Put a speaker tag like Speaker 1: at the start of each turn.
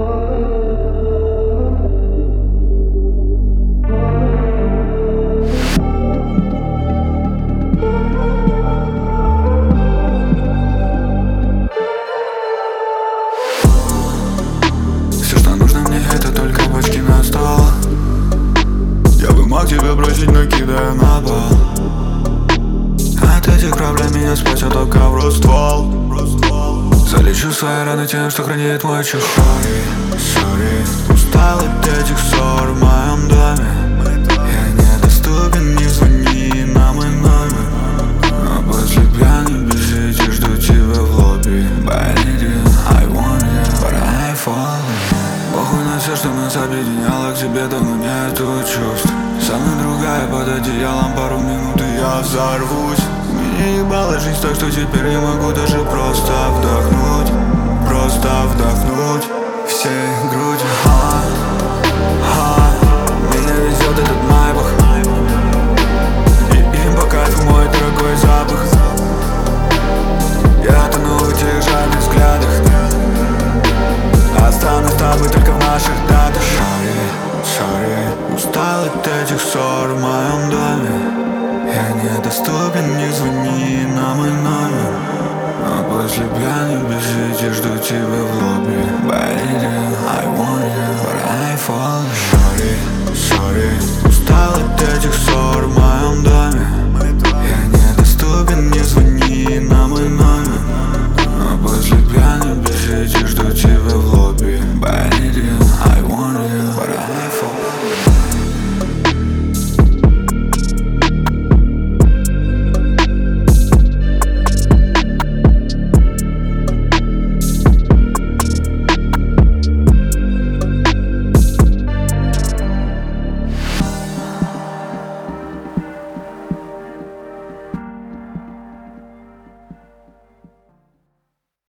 Speaker 1: Все, что нужно мне, это только бочки на стол. Я бы мог тебя бросить, но кидаю на пол. От этих проблем меня спасет только в рот ствол. Залечу свои раны тем, что хранит мой чувств. Sorry, устал от этих ссор в моем доме. Я недоступен, не звони на мой номер. Но после пьяной беседы жду тебя в лобби. I want you, but I fall. Похуй на все, что нас объединяло, к тебе давно нету чувств. Со мной другая под одеялом, пару минут и я взорвусь. Мне ебала жизнь так, что теперь не могу даже просто вдохнуть.